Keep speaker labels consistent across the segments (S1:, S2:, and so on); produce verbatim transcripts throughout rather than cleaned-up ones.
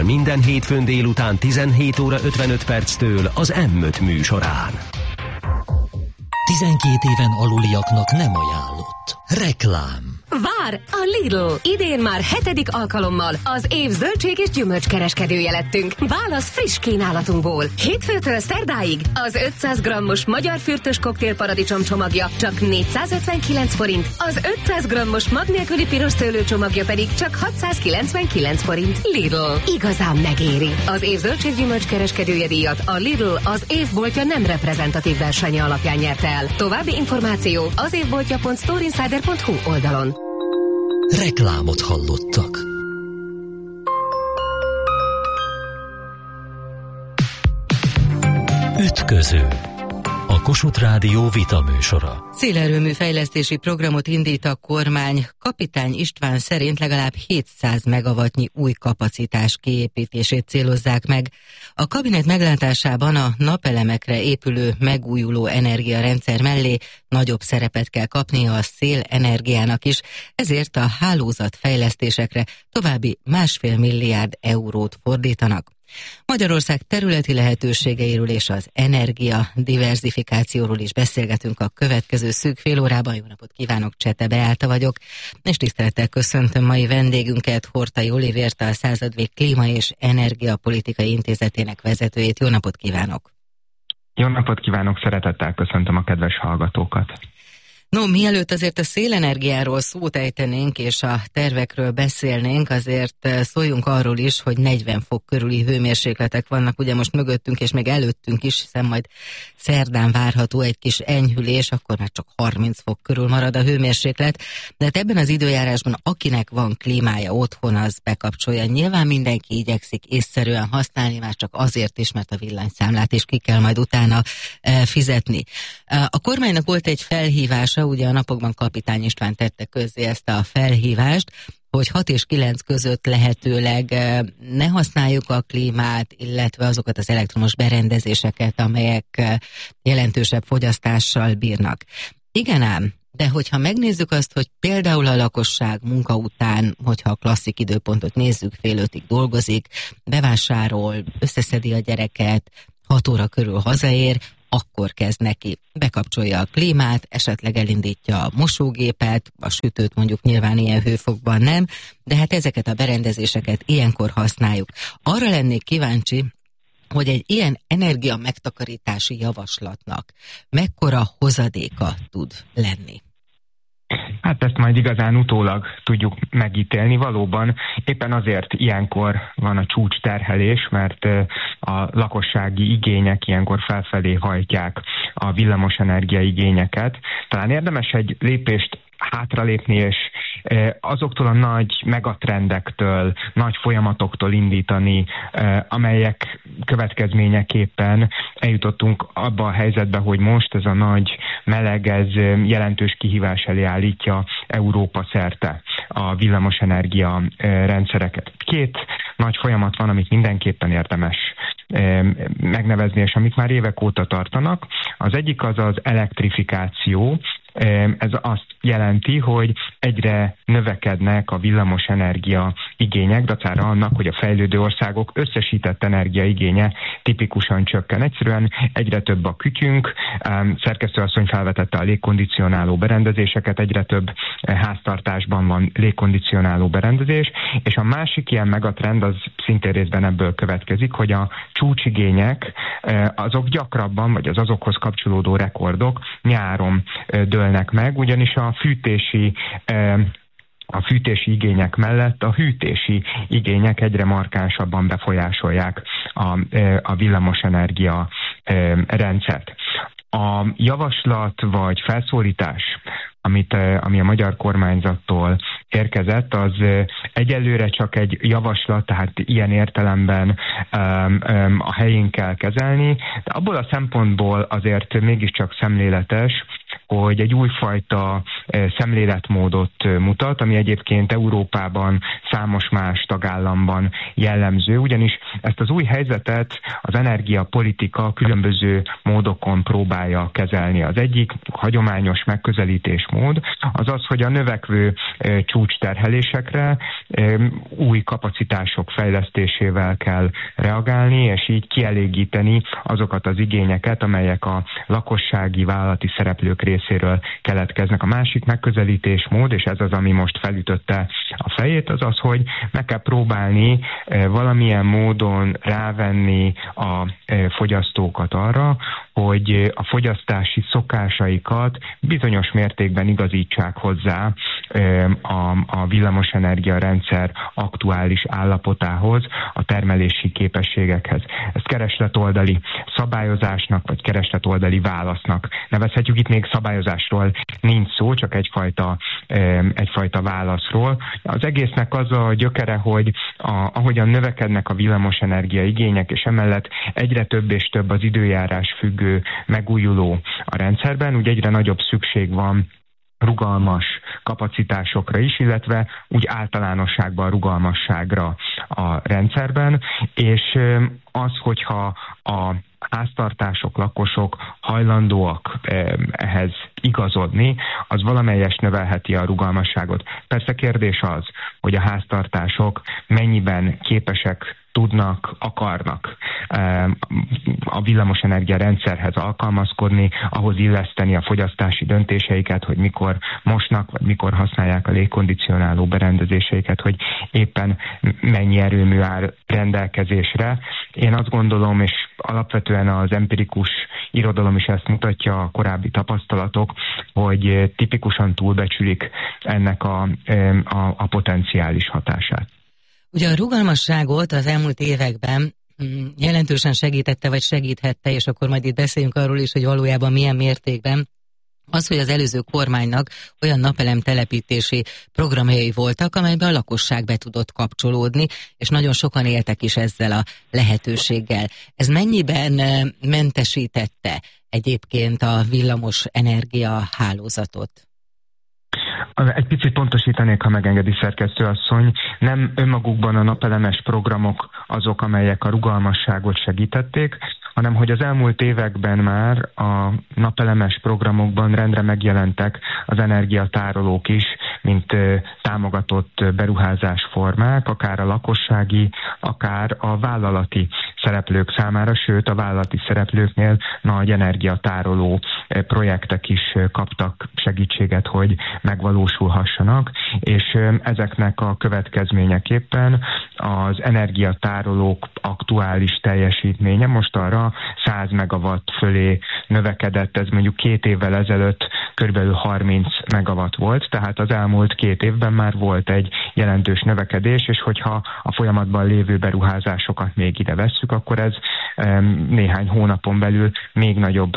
S1: minden hétfőn délután tizenhét óra ötvenöt perctől az M öt műsorán.
S2: tizenkét éven aluliaknak nem ajánlott. Reklám.
S3: Vár! A Lidl! Idén már hetedik alkalommal az év zöldség és gyümölcskereskedője lettünk. Válasz friss kínálatunkból. Hétfőtől szerdáig az ötszáz grammos magyar fürtös koktélparadicsom csomagja csak négyszázötvenkilenc forint, az ötszáz grammos mag nélküli piros szőlő csomagja pedig csak hatszázkilencvenkilenc forint. Lidl. Igazán megéri. Az év zöldség gyümölcskereskedője díjat a Lidl az évboltja nem reprezentatív versenye alapján nyerte el. További információ az évboltja pont storeinsider pont hu oldalon.
S2: Reklámot hallottak. Ütköző. A Kossuth Rádió vitaműsora.
S4: Szélerőmű fejlesztési programot indít a kormány. Kapitány István szerint legalább hétszáz megawattnyi új kapacitás kiépítését célozzák meg. A kabinet meglátásában a napelemekre épülő megújuló energiarendszer mellé nagyobb szerepet kell kapnia a szélenergiának is, ezért a hálózatfejlesztésekre további másfél milliárd eurót fordítanak. Magyarország területi lehetőségeiről és az energia diverzifikációról is beszélgetünk a következő szűk fél órában. Jó napot kívánok, Csete Beáta vagyok, és tisztelettel köszöntöm mai vendégünket, Horthy Olivért, a Századvég Klíma és Energiapolitikai Intézetének vezetőjét. Jó napot kívánok!
S5: Jó napot kívánok, szeretettel köszöntöm a kedves hallgatókat!
S4: No, mielőtt azért a szélenergiáról szót ejtenénk és a tervekről beszélnénk, azért szóljunk arról is, hogy negyven fok körüli hőmérsékletek vannak ugye most mögöttünk és még előttünk is, hiszen majd szerdán várható egy kis enyhülés, akkor már csak harminc fok körül marad a hőmérséklet, de hát ebben az időjárásban akinek van klímája otthon, az bekapcsolja. Nyilván mindenki igyekszik észszerűen használni, már csak azért is, mert a villanyszámlát is ki kell majd utána fizetni. A kormánynak volt egy felhívása, ugye a napokban Kapitány István tette közzé ezt a felhívást, hogy hat és kilenc között lehetőleg ne használjuk a klímát, illetve azokat az elektromos berendezéseket, amelyek jelentősebb fogyasztással bírnak. Igen ám, de hogyha megnézzük azt, hogy például a lakosság munka után, hogyha a klasszik időpontot nézzük, fél ötig dolgozik, bevásárol, összeszedi a gyereket, hat óra körül hazaér, akkor kezd neki. Bekapcsolja a klímát, esetleg elindítja a mosógépet, a sütőt mondjuk nyilván ilyen hőfokban nem, de hát ezeket a berendezéseket ilyenkor használjuk. Arra lennék kíváncsi, hogy egy ilyen energia megtakarítási javaslatnak mekkora hozadéka tud lenni.
S5: Hát ezt majd igazán utólag tudjuk megítélni. Valóban éppen azért ilyenkor van a csúcsterhelés, mert a lakossági igények ilyenkor felfelé hajtják a villamosenergia igényeket. Talán érdemes egy lépést hátralépni, és azoktól a nagy megatrendektől, nagy folyamatoktól indítani, amelyek következményeképpen eljutottunk abba a helyzetbe, hogy most ez a nagy meleg, ez jelentős kihívás elé állítja Európa szerte a villamosenergia rendszereket. Két nagy folyamat van, amit mindenképpen érdemes megnevezni, és amik már évek óta tartanak. Az egyik az az elektrifikáció. Ez azt jelenti, hogy egyre növekednek a villamosenergia igények, dacára annak, hogy a fejlődő országok összesített energiaigénye tipikusan csökken. Egyszerűen egyre több a kütyünk, szerkesztőasszony felvetette a légkondicionáló berendezéseket, egyre több háztartásban van légkondicionáló berendezés, és a másik ilyen megatrend az szintén részben ebből következik, hogy a csúcsigények azok gyakrabban, vagy az azokhoz kapcsolódó rekordok nyáron dőlnek meg, ugyanis a fűtési a fűtési igények mellett a hűtési igények egyre markánsabban befolyásolják a, a villamosenergia rendszert. A javaslat vagy felszólítás, amit, ami a magyar kormányzattól érkezett, az egyelőre csak egy javaslat, tehát ilyen értelemben a helyén kell kezelni, de abból a szempontból azért mégiscsak szemléletes, hogy egy újfajta szemléletmódot mutat, ami egyébként Európában számos más tagállamban jellemző, ugyanis ezt az új helyzetet az energiapolitika különböző módokon próbálja kezelni. Az egyik hagyományos megközelítésmód az az, hogy a növekvő csúcsterhelésekre új kapacitások fejlesztésével kell reagálni, és így kielégíteni azokat az igényeket, amelyek a lakossági vállalati szereplők részéről keletkeznek. A másik megközelítésmód, és ez az, ami most felütötte a fejét, az az, hogy meg kell próbálni valamilyen módon rávenni a fogyasztókat arra, hogy a fogyasztási szokásaikat bizonyos mértékben igazítsák hozzá a, a villamosenergia rendszer aktuális állapotához, a termelési képességekhez. Ezt keresletoldali szabályozásnak, vagy keresletoldali válasznak nevezhetjük. Itt még szabályozásról nincs szó, csak egyfajta, egyfajta válaszról. Az egésznek az a gyökere, hogy a, ahogyan növekednek a villamosenergia igények, és emellett egyre több és több az időjárás függő megújuló a rendszerben, úgy egyre nagyobb szükség van rugalmas kapacitásokra is, illetve úgy általánosságban rugalmasságra a rendszerben, és az, hogyha a háztartások, lakosok hajlandóak ehhez igazodni, az valamelyest növelheti a rugalmasságot. Persze kérdés az, hogy a háztartások mennyiben képesek tudnak, akarnak a villamosenergia rendszerhez alkalmazkodni, ahhoz illeszteni a fogyasztási döntéseiket, hogy mikor mosnak, vagy mikor használják a légkondicionáló berendezéseiket, hogy éppen mennyi erőmű áll rendelkezésre. Én azt gondolom, és alapvetően az empirikus irodalom is ezt mutatja, a korábbi tapasztalatok, hogy tipikusan túlbecsülik ennek a, a, a potenciális hatását.
S4: Ugye a rugalmasságot az elmúlt években jelentősen segítette, vagy segíthette, és akkor majd itt beszéljünk arról is, hogy valójában milyen mértékben, az, hogy az előző kormánynak olyan napelem telepítési programjai voltak, amelyben a lakosság be tudott kapcsolódni, és nagyon sokan éltek is ezzel a lehetőséggel. Ez mennyiben mentesítette egyébként a villamos energia hálózatot?
S5: Egy picit pontosítanék, ha megengedi szerkesztőasszony, nem önmagukban a napelemes programok azok, amelyek a rugalmasságot segítették, hanem hogy az elmúlt években már a napelemes programokban rendre megjelentek az energiatárolók is, mint támogatott beruházásformák, akár a lakossági, akár a vállalati szereplők számára, sőt a vállalati szereplőknél nagy energiatároló projektek is kaptak segítséget, hogy megvalósulhassanak, és ezeknek a következményeképpen az energiatárolók aktuális teljesítménye most arra száz megawatt fölé növekedett, ez mondjuk két évvel ezelőtt körülbelül harminc megawatt volt, tehát az elmúlt két évben már volt egy jelentős növekedés, és hogyha a folyamatban lévő beruházásokat még ide vesszük, akkor ez néhány hónapon belül még nagyobb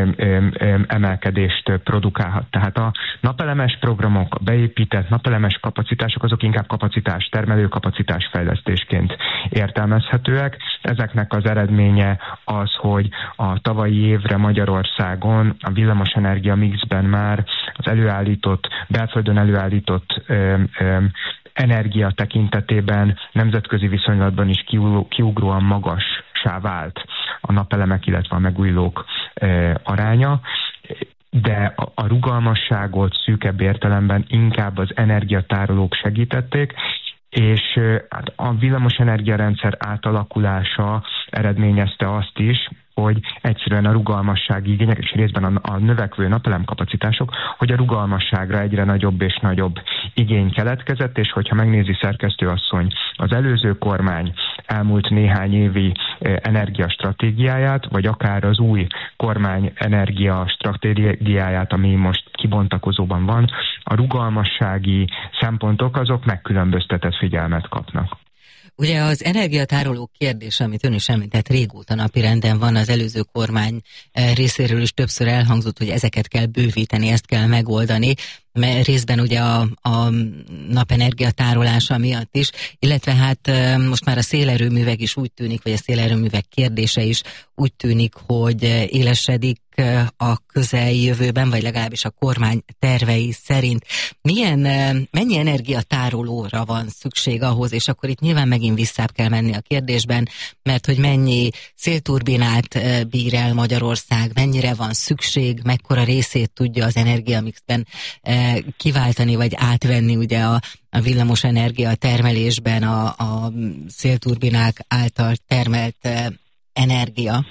S5: emelkedést produkálhat. Tehát a napelemes programok, a beépített napelemes kapacitások, azok inkább kapacitás, termelő kapacitás fejlesztésként értelmezhetőek. Ezeknek az eredménye az, hogy a tavalyi évre Magyarországon a villamosenergia mixben már az előállított, belföldön előállított ö, ö, energia tekintetében nemzetközi viszonylatban is kiugróan magassá vált a napelemek, illetve a megújulók ö, aránya. De a rugalmasságot szűkebb értelemben inkább az energiatárolók segítették, és hát a villamosenergiarendszer átalakulása eredményezte azt is, hogy egyszerűen a rugalmassági igények, és részben a, a növekvő napelemkapacitások, hogy a rugalmasságra egyre nagyobb és nagyobb igény keletkezett, és hogyha megnézi szerkesztőasszony az előző kormány elmúlt néhány évi energiastratégiáját, vagy akár az új kormány energiastratégiáját, ami most kibontakozóban van, a rugalmassági szempontok azok megkülönböztetett figyelmet kapnak.
S4: Ugye az energiatárolók kérdése, amit ön is említett, régóta napirenden van, az előző kormány részéről is többször elhangzott, hogy ezeket kell bővíteni, ezt kell megoldani, részben ugye a, a napenergia tárolása miatt is, illetve hát most már a szélerőművek is úgy tűnik, vagy a szélerőművek kérdése is úgy tűnik, hogy élesedik a közeljövőben, vagy legalábbis a kormány tervei szerint. Milyen, mennyi energiatárolóra van szükség ahhoz, és akkor itt nyilván megint visszább kell menni a kérdésben, mert hogy mennyi szélturbinát bír el Magyarország, mennyire van szükség, mekkora részét tudja az energiamixben kiváltani, vagy átvenni ugye a, a villamos energia termelésben a, a szélturbinák által termelt energia.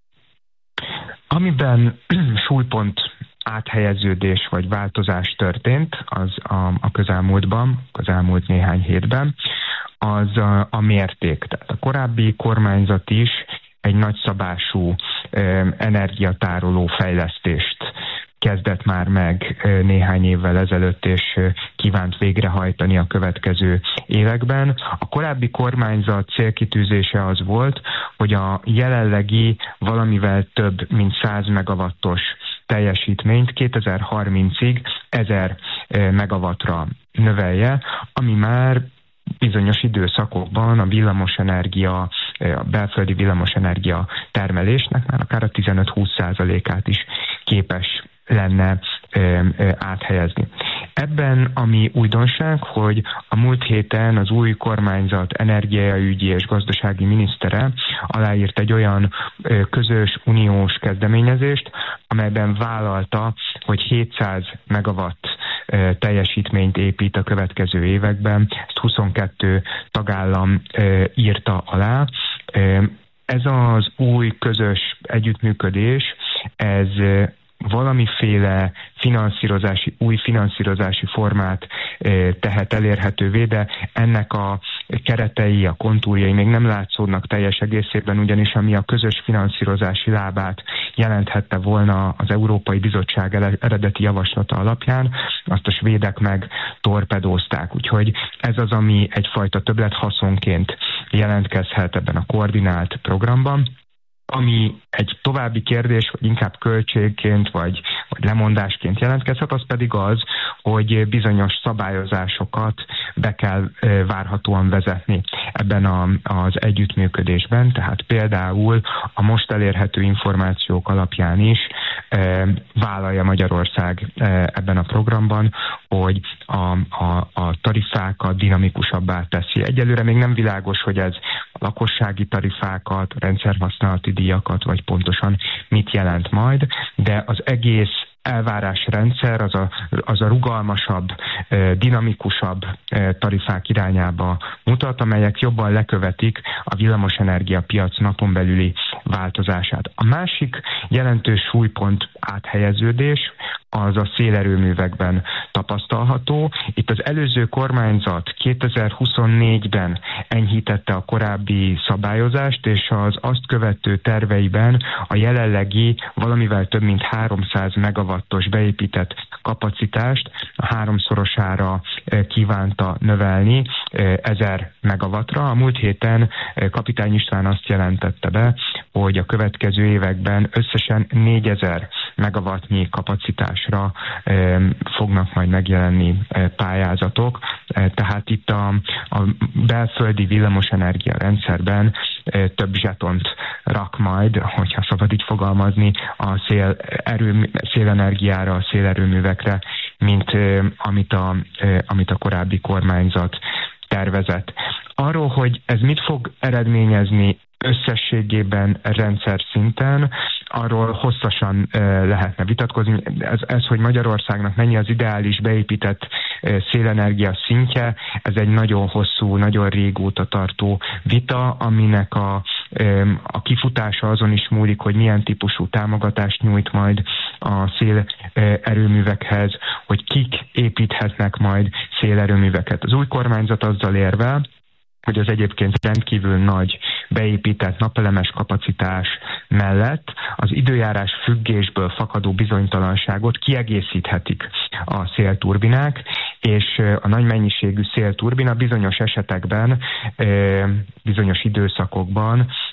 S5: Amiben súlypont áthelyeződés vagy változás történt az a, a közelmúltban, közelmúlt néhány hétben, az a, a mérték. Tehát a korábbi kormányzat is egy nagyszabású eh, energiatároló fejlesztést kezdett már meg néhány évvel ezelőtt, és kívánt végrehajtani a következő években. A korábbi kormányzat célkitűzése az volt, hogy a jelenlegi valamivel több mint száz megawattos teljesítményt kétezer-harmincig ezer megawattra növelje, ami már bizonyos időszakokban a villamosenergia, a belföldi villamosenergia termelésnek már akár a tizenöt-húsz százalékát is képes lenne ö, ö, áthelyezni. Ebben ami újdonság, hogy a múlt héten az új kormányzat energiaügyi és gazdasági minisztere aláírt egy olyan ö, közös uniós kezdeményezést, amelyben vállalta, hogy hétszáz megawatt ö, teljesítményt épít a következő években. Ezt huszonkettő tagállam ö, írta alá. Ö, ez az új közös együttműködés, ez ö, valamiféle finanszírozási, új finanszírozási formát e, tehet elérhetővé, de ennek a keretei, a kontúrjai még nem látszódnak teljes egészében, ugyanis ami a közös finanszírozási lábát jelenthette volna az Európai Bizottság eredeti javaslata alapján, azt a svédek meg torpedózták. Úgyhogy ez az, ami egyfajta többlethaszonként jelentkezhet ebben a koordinált programban. Ami egy további kérdés, vagy inkább költségként, vagy, vagy lemondásként jelentkezhet, az pedig az, hogy bizonyos szabályozásokat be kell e, várhatóan vezetni ebben a, az együttműködésben. Tehát például a most elérhető információk alapján is e, vállalja Magyarország e, ebben a programban, hogy a, a, a tarifákat dinamikusabbá teszi. Egyelőre még nem világos, hogy ez a lakossági tarifákat, a rendszerhasználati díjakat, vagy pontosan mit jelent majd, de az egész elvárásrendszer az a, az a rugalmasabb, dinamikusabb tarifák irányába mutat, amelyek jobban lekövetik a villamosenergia piac napon belüli változását. A másik jelentős súlypont áthelyeződés az a szélerőművekben tapasztalható. Itt az előző kormányzat kétezer-huszonnégyben enyhítette a korábbi szabályozást, és az azt követő terveiben a jelenlegi valamivel több mint háromszáz megawattos beépített kapacitást a háromszorosára kívánta növelni ezer megawattra. A múlt héten Kapitány István azt jelentette be, hogy a következő években összesen négyezer megawattnyi kapacitásra e, fognak majd megjelenni e, pályázatok. E, tehát itt a, a belföldi villamosenergia rendszerben e, több zsetont rak majd, hogyha szabad így fogalmazni, a szél, erő, szélenergiára, a szélerőművekre, mint e, amit, a, e, amit a korábbi kormányzat tervezett. Arról, hogy ez mit fog eredményezni összességében rendszer szinten, arról hosszasan e, lehetne vitatkozni. Ez, ez, hogy Magyarországnak mennyi az ideális beépített e, szélenergia szintje, ez egy nagyon hosszú, nagyon régóta tartó vita, aminek a, e, a kifutása azon is múlik, hogy milyen típusú támogatást nyújt majd a szélerőművekhez, hogy kik építhetnek majd szélerőműveket. Az új kormányzat azzal érvel, hogy az egyébként rendkívül nagy beépített napelemes kapacitás mellett az időjárás függésből fakadó bizonytalanságot kiegészíthetik a szélturbinák, és a nagy mennyiségű szélturbina bizonyos esetekben, bizonyos időszakokban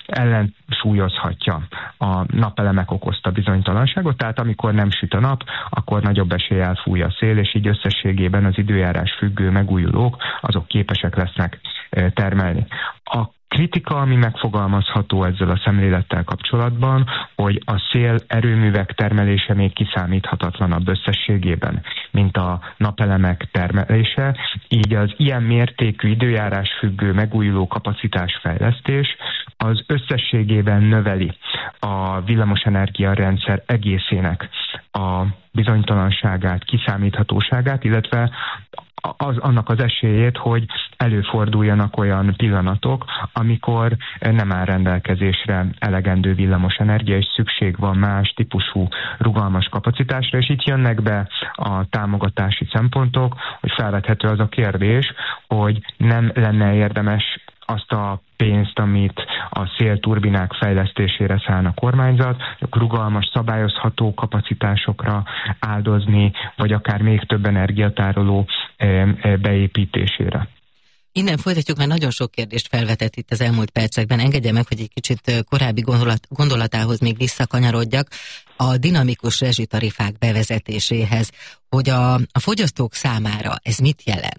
S5: ellensúlyozhatja a napelemek okozta bizonytalanságot, tehát amikor nem süt a nap, akkor nagyobb eséllyel fúj a szél, és így összességében az időjárás függő megújulók azok képesek lesznek termelni. A kritika, ami megfogalmazható ezzel a szemlélettel kapcsolatban, hogy a szél erőművek termelése még kiszámíthatatlanabb összességében, mint a napelemek termelése, így az ilyen mértékű időjárás függő megújuló kapacitásfejlesztés az összességében növeli a villamosenergia rendszer egészének a bizonytalanságát, kiszámíthatóságát, illetve az, annak az esélyét, hogy előforduljanak olyan pillanatok, amikor nem áll rendelkezésre elegendő villamosenergia, és szükség van más típusú rugalmas kapacitásra, és itt jönnek be a támogatási szempontok, hogy felvethető az a kérdés, hogy nem lenne érdemes azt a pénzt, amit a szélturbinák fejlesztésére szán a kormányzat, rugalmas, szabályozható kapacitásokra áldozni, vagy akár még több energiatároló beépítésére.
S4: Innen folytatjuk, mert nagyon sok kérdést felvetett itt az elmúlt percekben. Engedje meg, hogy egy kicsit korábbi gondolat, gondolatához még visszakanyarodjak a dinamikus rezsitarifák bevezetéséhez, hogy a, a fogyasztók számára ez mit jelent?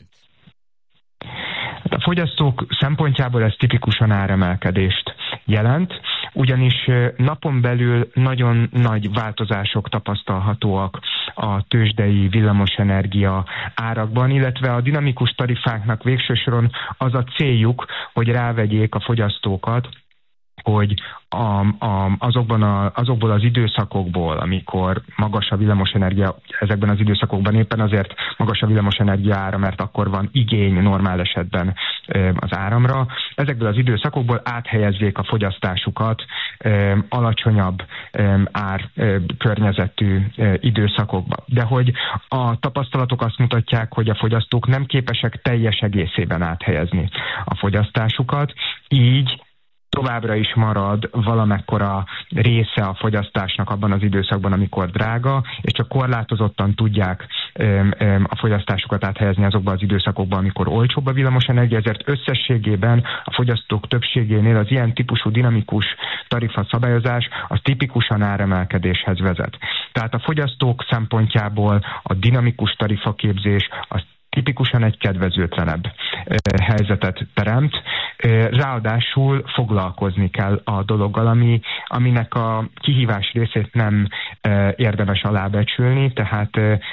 S5: A fogyasztók szempontjából ez tipikusan áremelkedést jelent, ugyanis napon belül nagyon nagy változások tapasztalhatóak a tőzsdei villamosenergia árakban, illetve a dinamikus tarifáknak végső soron az a céljuk, hogy rávegyék a fogyasztókat, hogy a, a, azokban a, azokból az időszakokból, amikor magas a villamosenergia, ezekben az időszakokban éppen azért magas a villamosenergia ára, mert akkor van igény normál esetben az áramra, ezekből az időszakokból áthelyezzék a fogyasztásukat alacsonyabb ár környezetű időszakokba. De hogy a tapasztalatok azt mutatják, hogy a fogyasztók nem képesek teljes egészében áthelyezni a fogyasztásukat, így továbbra is marad valamekkora része a fogyasztásnak abban az időszakban, amikor drága, és csak korlátozottan tudják öm, öm, a fogyasztásukat áthelyezni azokban az időszakokban, amikor olcsóbb a villamosenergia, ezért összességében a fogyasztók többségénél az ilyen típusú dinamikus tarifa szabályozás az tipikusan áremelkedéshez vezet. Tehát a fogyasztók szempontjából a dinamikus tarifaképzés az tipikusan egy kedvezőtlenebb helyzetet teremt. Ráadásul foglalkozni kell a dologgal, ami, aminek a kihívás részét nem érdemes alábecsülni, tehát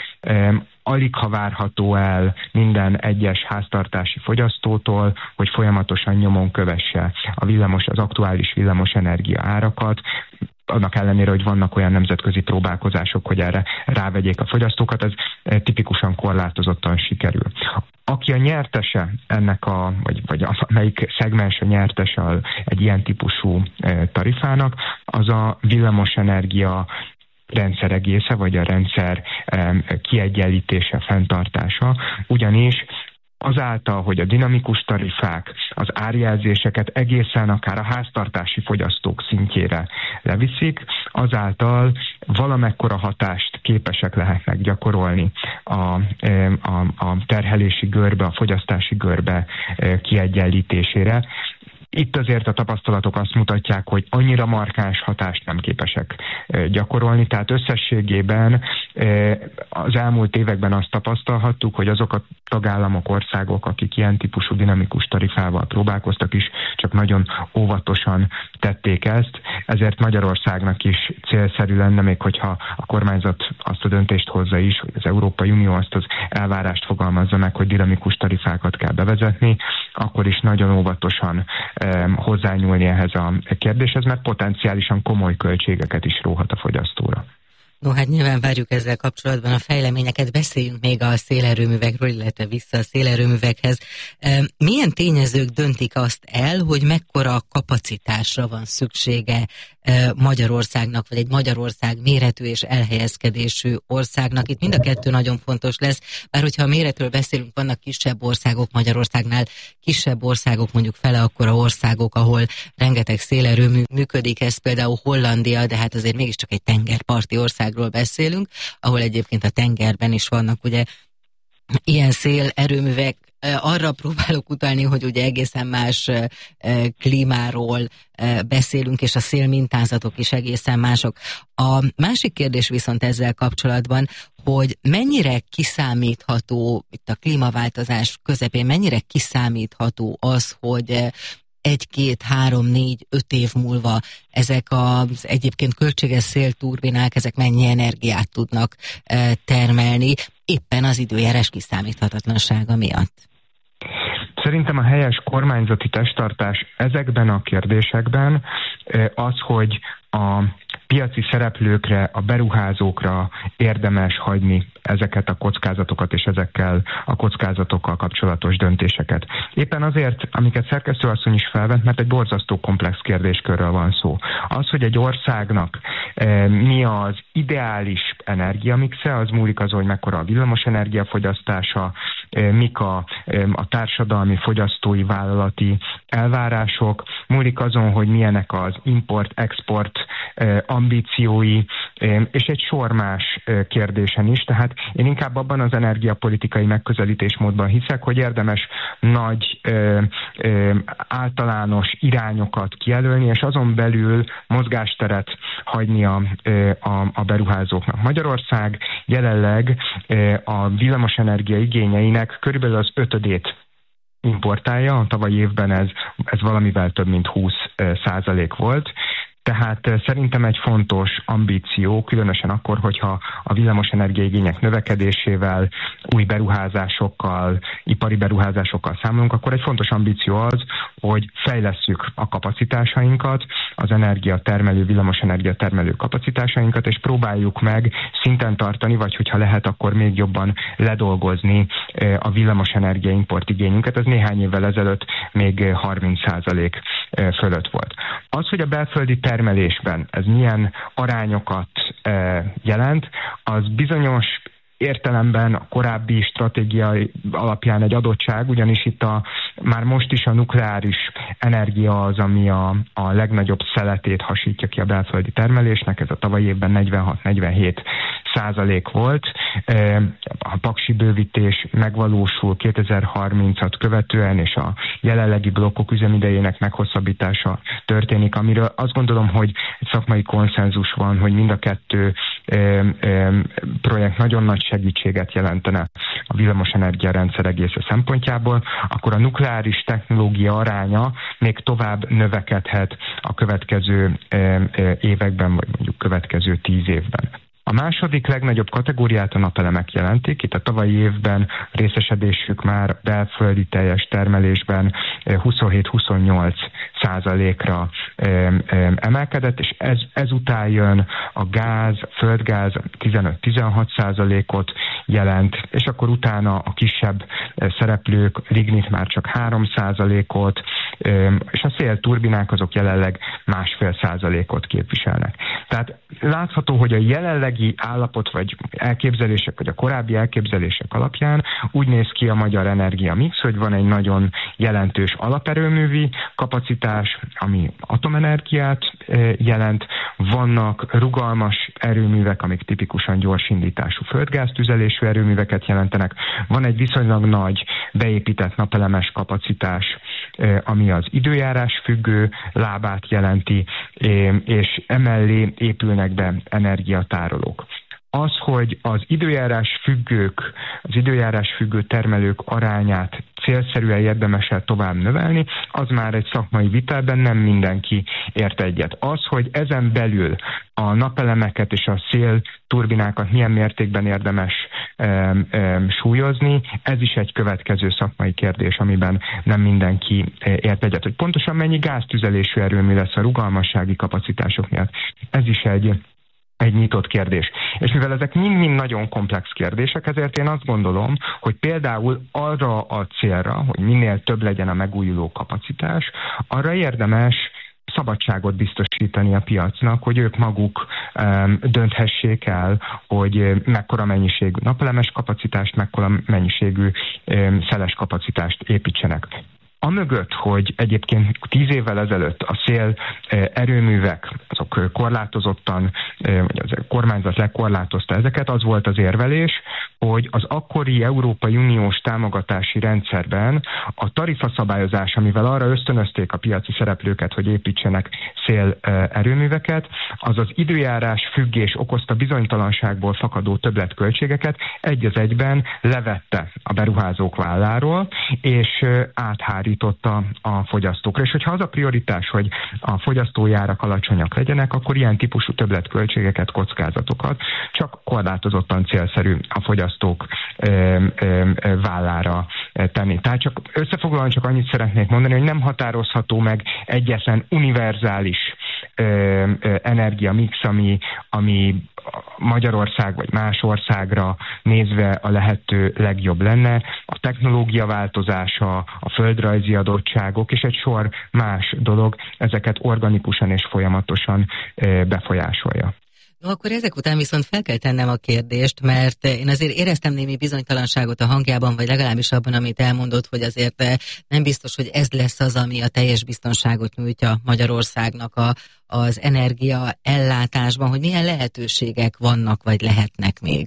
S5: alig ha várható el minden egyes háztartási fogyasztótól, hogy folyamatosan nyomon kövesse a villamos, az aktuális villamosenergia árakat, annak ellenére, hogy vannak olyan nemzetközi próbálkozások, hogy erre rávegyék a fogyasztókat, ez tipikusan korlátozottan sikerül. Aki a nyertese ennek a, vagy, vagy a, melyik szegmens a nyertese egy ilyen típusú tarifának, az a villamosenergia rendszer egésze, vagy a rendszer kiegyenlítése, fenntartása, ugyanis azáltal, hogy a dinamikus tarifák az árjelzéseket egészen akár a háztartási fogyasztók szintjére leviszik, azáltal valamekkora hatást képesek lehetnek gyakorolni a, a, a terhelési görbe, a fogyasztási görbe kiegyenlítésére. Itt azért a tapasztalatok azt mutatják, hogy annyira markáns hatást nem képesek gyakorolni, tehát összességében az elmúlt években azt tapasztalhattuk, hogy azok a tagállamok, országok, akik ilyen típusú dinamikus tarifával próbálkoztak is, csak nagyon óvatosan tették ezt, ezért Magyarországnak is célszerű lenne, még hogyha a kormányzat azt a döntést hozza is, hogy az Európai Unió azt az elvárást fogalmazza meg, hogy dinamikus tarifákat kell bevezetni, akkor is nagyon óvatosan hozzányúlni ehhez a kérdéshez, mert potenciálisan komoly költségeket is róhat a fogyasztóra.
S4: No, hát nyilván várjuk ezzel kapcsolatban a fejleményeket, beszéljünk még a szélerőművekről, illetve vissza a szélerőművekhez. Milyen tényezők döntik azt el, hogy mekkora kapacitásra van szüksége Magyarországnak, vagy egy Magyarország méretű és elhelyezkedésű országnak? Itt mind a kettő nagyon fontos lesz, bár hogyha a méretről beszélünk, vannak kisebb országok Magyarországnál, kisebb országok, mondjuk fele akkora országok, ahol rengeteg szélerőmű működik, ez például Hollandia, de hát azért mégiscsak egy tengerparti országról beszélünk, ahol egyébként a tengerben is vannak ugye ilyen szélerőművek, arra próbálok utalni, hogy ugye egészen más klímáról beszélünk, és a szélmintázatok is egészen mások. A másik kérdés viszont ezzel kapcsolatban, hogy mennyire kiszámítható itt a klímaváltozás közepén, mennyire kiszámítható az, hogy egy, két, három, négy, öt év múlva ezek az egyébként költséges szélturbinák, ezek mennyi energiát tudnak termelni, éppen az időjárás kiszámíthatatlansága miatt?
S5: Szerintem a helyes kormányzati testtartás ezekben a kérdésekben az, hogy a piaci szereplőkre, a beruházókra érdemes hagyni ezeket a kockázatokat és ezekkel a kockázatokkal kapcsolatos döntéseket. Éppen azért, amiket szerkesztőasszony is felvett, mert egy borzasztó komplex kérdéskörről van szó. Az, hogy egy országnak e, mi az ideális energiamixe, az múlik azon, hogy mekkora a villamos energiafogyasztása, e, mik a, e, a társadalmi, fogyasztói, vállalati elvárások, múlik azon, hogy milyenek az import-export e, ambíciói, e, és egy sor más e, kérdésen is. Tehát én inkább abban az energiapolitikai megközelítésmódban hiszek, hogy érdemes nagy ö, ö, általános irányokat kijelölni, és azon belül mozgásteret hagyni a, a, a beruházóknak. Magyarország jelenleg a villamosenergia igényeinek körülbelül az ötödét importálja, a tavalyi évben ez, ez valamivel több mint húsz százalék volt. Tehát szerintem egy fontos ambíció, különösen akkor, hogyha a villamosenergia igények növekedésével, új beruházásokkal, ipari beruházásokkal számolunk, akkor egy fontos ambíció az, hogy fejlesszük a kapacitásainkat, az energiatermelő, villamosenergia termelő kapacitásainkat, és próbáljuk meg szinten tartani, vagy hogyha lehet, akkor még jobban ledolgozni a villamosenergia import igényünket. Ez néhány évvel ezelőtt még harminc százalék fölött volt. Az, hogy a belföldi termelésben ez milyen arányokat jelent, az bizonyos értelemben a korábbi stratégia alapján egy adottság, ugyanis itt a, már most is a nukleáris energia az, ami a, a legnagyobb szeletét hasítja ki a belföldi termelésnek, ez a tavalyi évben negyvenhat-negyvenhét százalék volt. A paksi bővítés megvalósul kétezer-harmincat követően, és a jelenlegi blokkok üzemidejének meghosszabbítása történik, amiről azt gondolom, hogy egy szakmai konszenzus van, hogy mind a kettő projekt nagyon nagy segítséget jelentene a villamosenergia rendszer egésze szempontjából, akkor a nukleáris technológia aránya még tovább növekedhet a következő években, vagy mondjuk következő tíz évben. A második legnagyobb kategóriát a napelemek jelentik. Itt a tavalyi évben részesedésük már belföldi teljes termelésben huszonhét-huszonnyolc százalékra emelkedett, és ez, ezután jön a gáz, földgáz tizenöt-tizenhat százalékot jelent, és akkor utána a kisebb szereplők, lignit már csak három százalékot, és a szélturbinák azok jelenleg másfél százalékot képviselnek. Tehát látható, hogy a jelenlegi állapot, vagy elképzelések, vagy a korábbi elképzelések alapján úgy néz ki a magyar energiamix, hogy van egy nagyon jelentős alaperőművi kapacitás, ami atomenergiát jelent, vannak rugalmas erőművek, amik tipikusan gyorsindítású földgáztüzelésű erőműveket jelentenek, van egy viszonylag nagy beépített napelemes kapacitás, ami az időjárás függő lábát jelenti, és emellé épülnek be energiatárolók. Az, hogy az időjárás függők, az időjárás függő termelők arányát célszerűen érdemes-e tovább növelni, az már egy szakmai vitában nem mindenki ért egyet. Az, hogy ezen belül a napelemeket és a szélturbinákat milyen mértékben érdemes e, e, súlyozni, ez is egy következő szakmai kérdés, amiben nem mindenki ért egyet. Hogy pontosan mennyi gáztüzelésű erőmű lesz a rugalmassági kapacitások miatt, ez is egy egy nyitott kérdés. És mivel ezek mind-mind nagyon komplex kérdések, ezért én azt gondolom, hogy például arra a célra, hogy minél több legyen a megújuló kapacitás, arra érdemes szabadságot biztosítani a piacnak, hogy ők maguk um, dönthessék el, hogy mekkora mennyiségű napelemes kapacitást, mekkora mennyiségű um, szeles kapacitást építsenek. Amögött, hogy egyébként tíz évvel ezelőtt a szél erőművek azok korlátozottan vagy az kormányzat lekorlátozta ezeket, az volt az érvelés, hogy az akkori Európai Uniós támogatási rendszerben a tarifaszabályozás, amivel arra ösztönözték a piaci szereplőket, hogy építsenek szélerőműveket, az az időjárás függés okozta bizonytalanságból fakadó többletköltségeket egy az egyben levette a beruházók válláról, és áthárította a fogyasztókra. És hogyha az a prioritás, hogy a fogyasztói árak alacsonyak legyenek, akkor ilyen típusú többletköltségeket, kockázatokat csak korlátozottan célszerű a fogyasztók ö, ö, ö, vállára tenni. Tehát csak összefoglalóan csak annyit szeretnék mondani, hogy nem határozható meg egyetlen univerzális ö, ö, energiamix, ami, ami Magyarország vagy más országra nézve a lehető legjobb lenne. A technológia változása, a földrajzi adottságok és egy sor más dolog ezeket organikusan és folyamatosan befolyásolja.
S4: No, akkor ezek után viszont fel kell tennem a kérdést, mert én azért éreztem némi bizonytalanságot a hangjában, vagy legalábbis abban, amit elmondott, hogy azért nem biztos, hogy ez lesz az, ami a teljes biztonságot nyújtja Magyarországnak a, az energia ellátásban, hogy milyen lehetőségek vannak, vagy lehetnek még.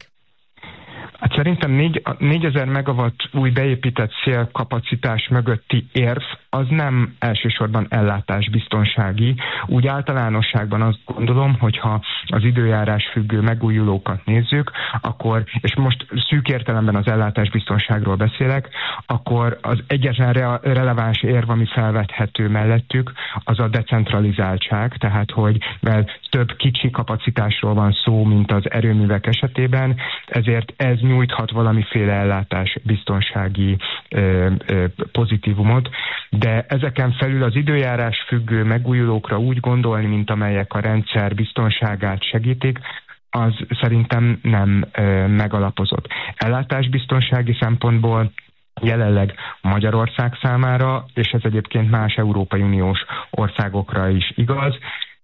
S5: Hát szerintem négyezer megawatt új beépített szélkapacitás mögötti érv az nem elsősorban ellátásbiztonsági. Úgy általánosságban azt gondolom, hogyha az időjárás függő megújulókat nézzük, akkor, és most szűk értelemben az ellátásbiztonságról beszélek, akkor az egyetlen re- releváns érv, ami felvethető mellettük, az a decentralizáltság, tehát hogy mert több kicsi kapacitásról van szó, mint az erőművek esetében, ezért ez nyújthat valamiféle ellátásbiztonsági ö, ö, pozitívumot, de ezeken felül az időjárás függő megújulókra úgy gondolni, mint amelyek a rendszer biztonságát segítik, az szerintem nem ö, megalapozott. Ellátásbiztonsági szempontból jelenleg Magyarország számára, és ez egyébként más Európai Uniós országokra is igaz,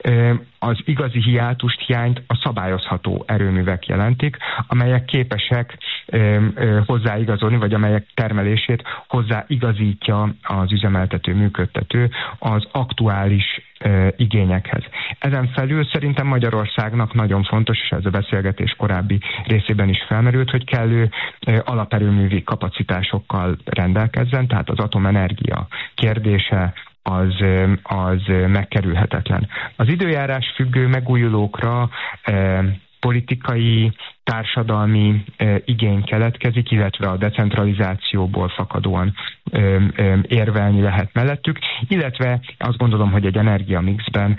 S5: az igazi hiátust, hiányt a szabályozható erőművek jelentik, amelyek képesek hozzáigazolni, vagy amelyek termelését hozzáigazítja az üzemeltető, működtető az aktuális igényekhez. Ezen felül szerintem Magyarországnak nagyon fontos, és ez a beszélgetés korábbi részében is felmerült, hogy kellő alaperőművi kapacitásokkal rendelkezzen, tehát az atomenergia kérdése az, az megkerülhetetlen. Az időjárás függő megújulókra e, politikai, társadalmi e, igény keletkezik, illetve a decentralizációból fakadóan e, e, érvelni lehet mellettük, illetve azt gondolom, hogy egy energiamixben